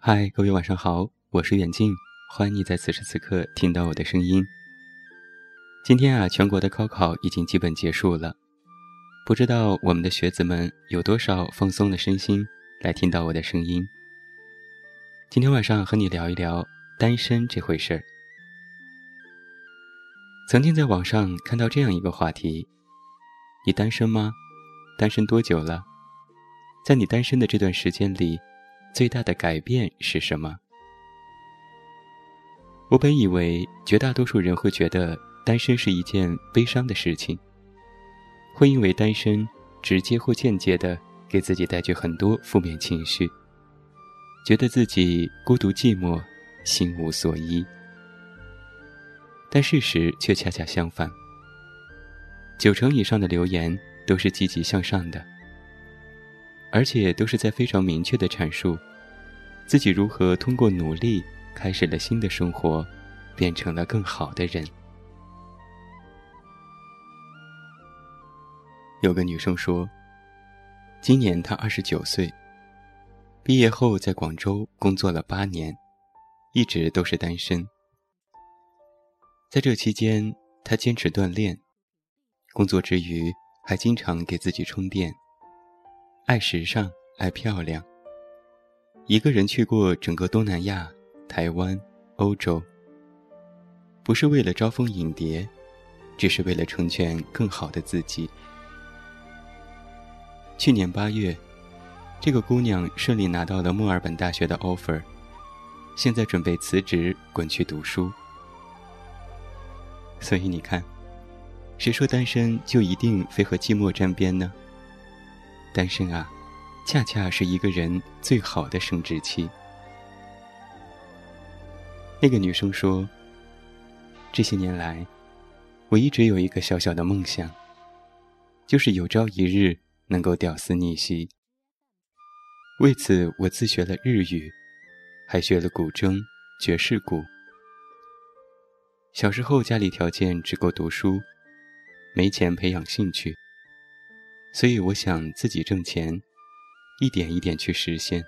嗨，各位晚上好，我是远近，欢迎你在此时此刻听到我的声音。今天全国的高考已经基本结束了，不知道我们的学子们有多少放松了身心来听到我的声音。今天晚上和你聊一聊单身这回事儿。曾经在网上看到这样一个话题：你单身吗？单身多久了？在你单身的这段时间里，最大的改变是什么？我本以为绝大多数人会觉得单身是一件悲伤的事情，会因为单身直接或间接的给自己带去很多负面情绪，觉得自己孤独寂寞，心无所依。但事实却恰恰相反，90%以上的留言都是积极向上的，而且都是在非常明确地阐述自己如何通过努力开始了新的生活，变成了更好的人。有个女生说，今年她29岁，毕业后在广州工作了8年，一直都是单身。在这期间，她坚持锻炼，工作之余还经常给自己充电，爱时尚，爱漂亮，一个人去过整个东南亚、台湾、欧洲，不是为了招蜂引蝶，只是为了成全更好的自己。去年8月，这个姑娘顺利拿到了墨尔本大学的 offer， 现在准备辞职滚去读书。所以你看，谁说单身就一定非和寂寞沾边呢？单身恰恰是一个人最好的生殖期。那个女生说，这些年来，我一直有一个小小的梦想，就是有朝一日能够屌丝逆袭。为此我自学了日语，还学了古筝、爵士鼓。小时候家里条件只够读书，没钱培养兴趣，所以我想自己挣钱，一点一点去实现。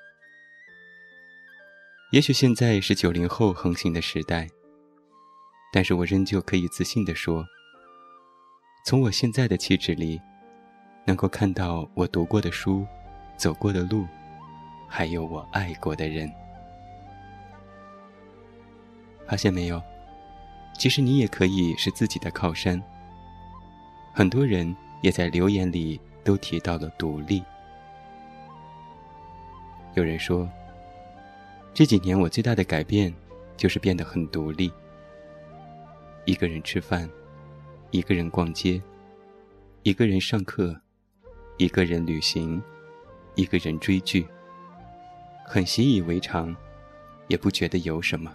也许现在是90后横行的时代，但是我仍旧可以自信地说，从我现在的气质里，能够看到我读过的书，走过的路，还有我爱过的人。发现没有，其实你也可以是自己的靠山。很多人也在留言里都提到了独立。有人说，这几年我最大的改变就是变得很独立，一个人吃饭，一个人逛街，一个人上课，一个人旅行，一个人追剧，很习以为常，也不觉得有什么。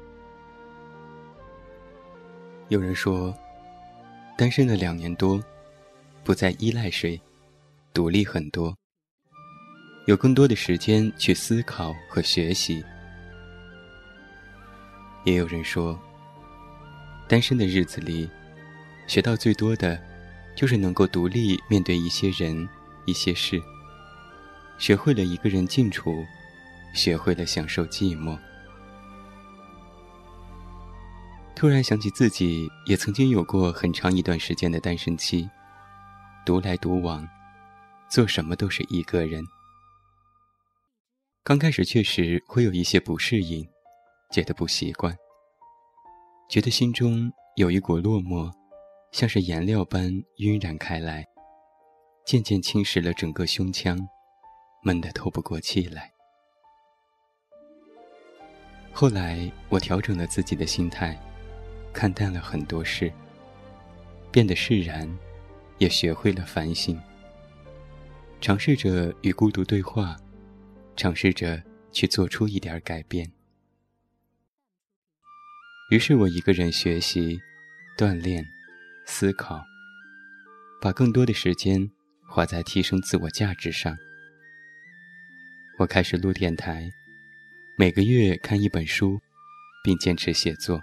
有人说，单身了2年多，不再依赖谁，独立很多，有更多的时间去思考和学习。也有人说，单身的日子里，学到最多的就是能够独立面对一些人、一些事，学会了一个人静处，学会了享受寂寞。突然想起自己也曾经有过很长一段时间的单身期，独来独往，做什么都是一个人。刚开始确实会有一些不适应，觉得不习惯，觉得心中有一股落寞，像是颜料般晕染开来，渐渐侵蚀了整个胸腔，闷得透不过气来。后来我调整了自己的心态，看淡了很多事，变得释然，也学会了反省，尝试着与孤独对话，尝试着去做出一点改变。于是我一个人学习、锻炼、思考，把更多的时间花在提升自我价值上。我开始录电台，每个月看一本书，并坚持写作。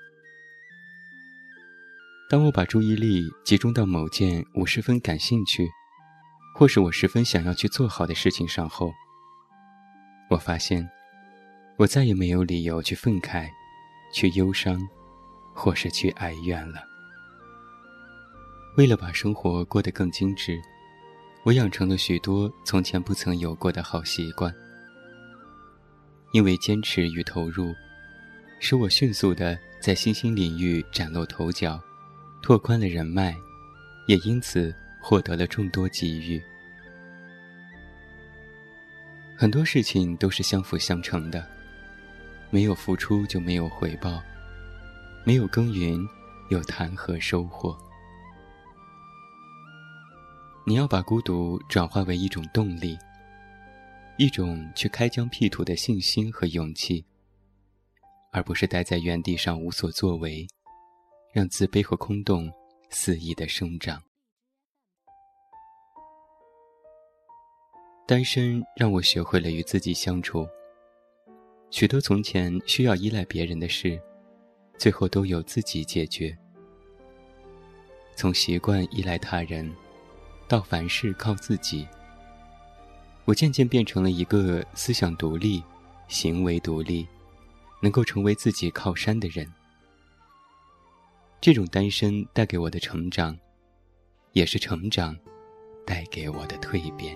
当我把注意力集中到某件我十分感兴趣，或是我十分想要去做好的事情上后，我发现我再也没有理由去愤慨，去忧伤，或是去哀怨了。为了把生活过得更精致，我养成了许多从前不曾有过的好习惯。因为坚持与投入，使我迅速地在新兴领域崭露头角，拓宽了人脉，也因此获得了众多机遇。很多事情都是相辅相成的，没有付出就没有回报，没有耕耘又谈何收获？你要把孤独转化为一种动力，一种去开疆辟土的信心和勇气，而不是待在原地上无所作为，让自卑和空洞肆意地生长。单身让我学会了与自己相处，许多从前需要依赖别人的事，最后都由自己解决。从习惯依赖他人，到凡事靠自己，我渐渐变成了一个思想独立、行为独立，能够成为自己靠山的人。这种单身带给我的成长，也是成长带给我的蜕变。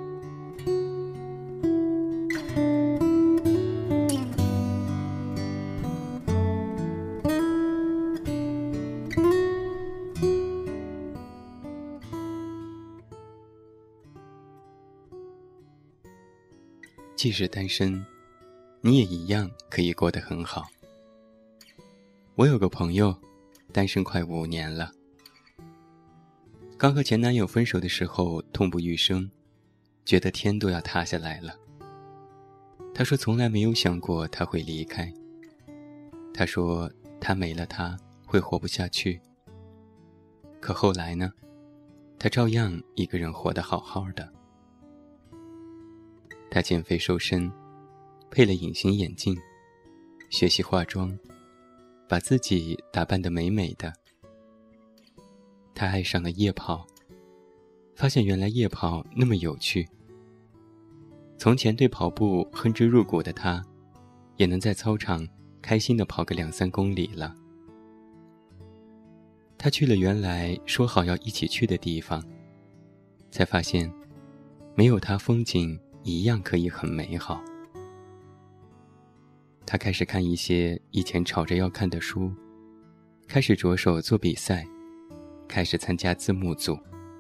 即使单身，你也一样可以过得很好。我有个朋友，单身快5年了。刚和前男友分手的时候痛不欲生，觉得天都要塌下来了。他说从来没有想过他会离开。他说他没了他会活不下去。可后来呢，他照样一个人活得好好的。他减肥瘦身，配了隐形眼镜，学习化妆，把自己打扮得美美的。他爱上了夜跑，发现原来夜跑那么有趣。从前对跑步恨之入骨的他，也能在操场开心地跑个2-3公里了。他去了原来说好要一起去的地方，才发现没有他风景一样可以很美好。他开始看一些以前吵着要看的书，开始着手做比赛，开始参加字幕组。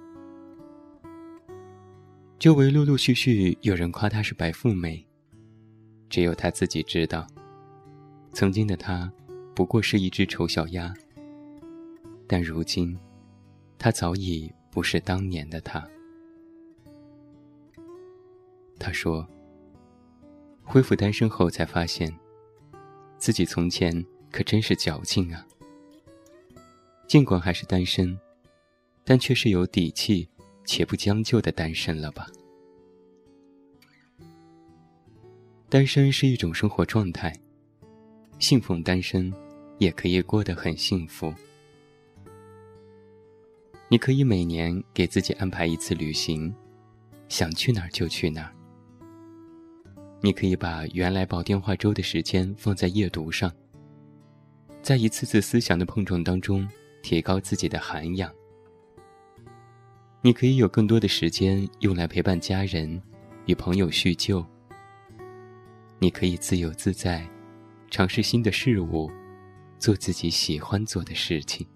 周围陆陆续续有人夸他是白富美，只有他自己知道，曾经的他不过是一只丑小鸭，但如今他早已不是当年的他。他说，恢复单身后才发现，自己从前可真是矫情啊。尽管还是单身，但却是有底气且不将就的单身了吧。单身是一种生活状态，信奉单身也可以过得很幸福。你可以每年给自己安排一次旅行，想去哪儿就去哪儿。你可以把原来煲电话粥的时间放在夜读上，在一次次思想的碰撞当中提高自己的涵养。你可以有更多的时间用来陪伴家人，与朋友叙旧。你可以自由自在，尝试新的事物，做自己喜欢做的事情。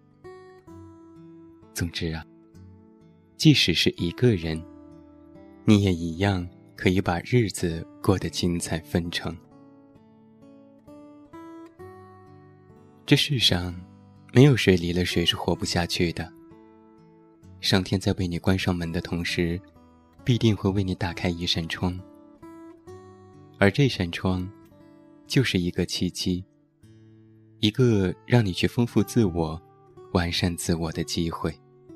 总之啊，即使是一个人，你也一样可以把日子过得精彩纷呈。这世上没有谁离了谁是活不下去的。上天在为你关上门的同时，必定会为你打开一扇窗，而这扇窗就是一个契机，一个让你去丰富自我、完善自我的机会。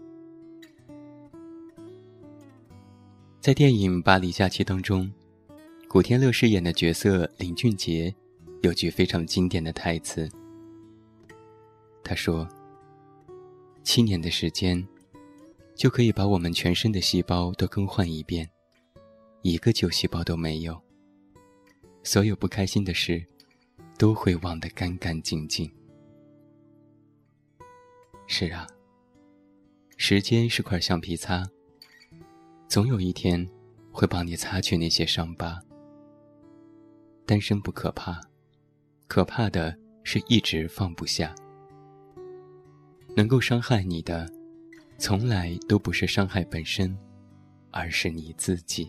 在电影《巴黎假期》当中，古天乐饰演的角色林俊杰有句非常经典的台词。他说，7年的时间就可以把我们全身的细胞都更换一遍，一个旧细胞都没有。 所有不开心的事都会忘得干干净净。是啊，时间是块橡皮擦，总有一天会帮你擦去那些伤疤。单身不可怕，可怕的是一直放不下。能够伤害你的，从来都不是伤害本身，而是你自己。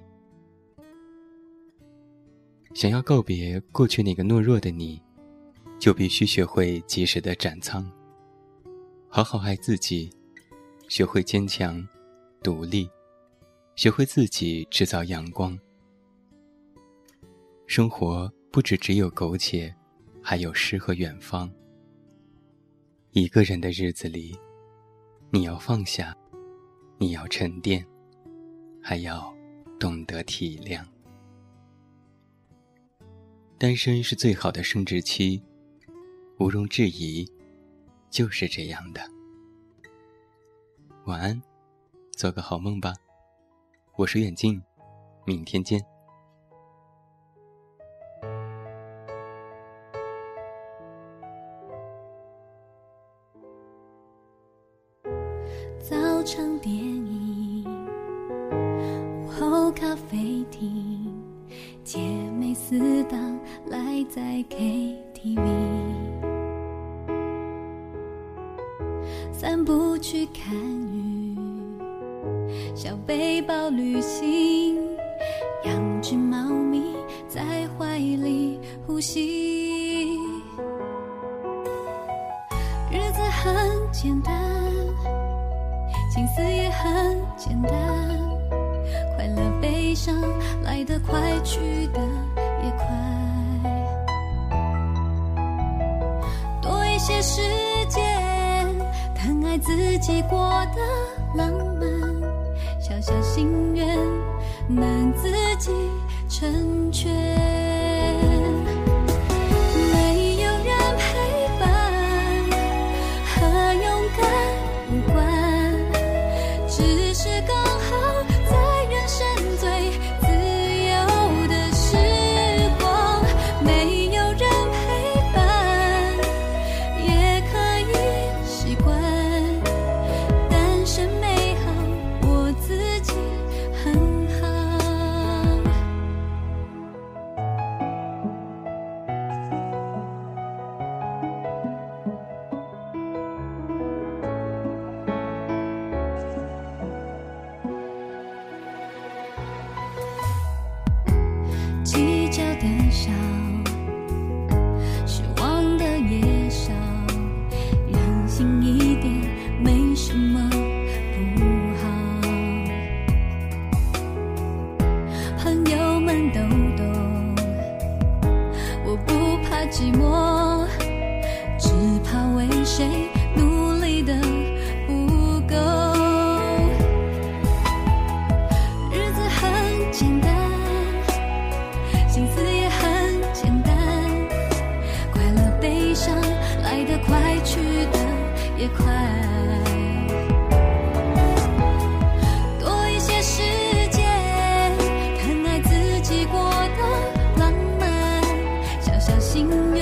想要告别过去那个懦弱的你，就必须学会及时的斩仓，好好爱自己，学会坚强、独立，学会自己制造阳光。生活不只有苟且，还有诗和远方。一个人的日子里，你要放下，你要沉淀，还要懂得体谅。单身是最好的生殖期，毋庸置疑，就是这样的。晚安，做个好梦吧。我是远近，明天见。 早场电影，午后咖啡厅，姐妹四档赖在 KTV， 散步去看雨，小背包旅行，养只猫咪在怀里呼吸。日子很简单，心思也很简单，快乐悲伤来得快，去得也快。多一些时间，疼爱自己过的浪漫，小小心愿能自己成全。没有人陪伴，和勇敢无关，只是刚好在人生最自由的时光。没有人陪伴，也可以习惯，单身美好，我自己很好。计较的少，失望的也少，任性一点没什么不好。朋友们都懂，我不怕寂寞，只怕为谁努力的不够。日子很简单，心思也很简单，快乐悲伤来得快，去得也快。多一些时间，疼爱自己过的浪漫，小小心